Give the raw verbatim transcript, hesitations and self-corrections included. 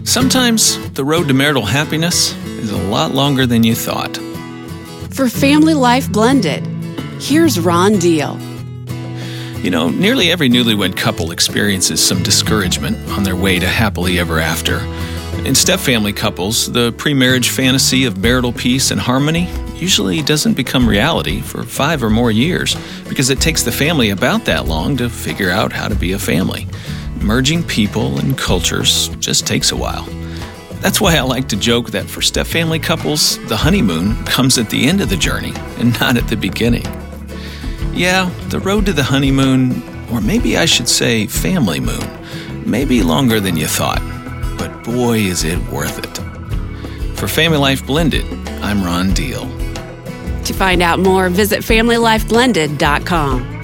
Sometimes the road to marital happiness is a lot longer than you thought. For Family Life Blended, here's Ron Deal. You know, nearly every newlywed couple experiences some discouragement on their way to happily ever after. In step-family couples, the pre-marriage fantasy of marital peace and harmony usually doesn't become reality for five or more years because it takes the family about that long to figure out how to be a family. Merging people and cultures just takes a while. That's why I like to joke that for step-family couples, the honeymoon comes at the end of the journey and not at the beginning. Yeah, the road to the honeymoon, or maybe I should say family moon, may be longer than you thought, but boy is it worth it. For Family Life Blended, I'm Ron Deal. To find out more, visit family life blended dot com.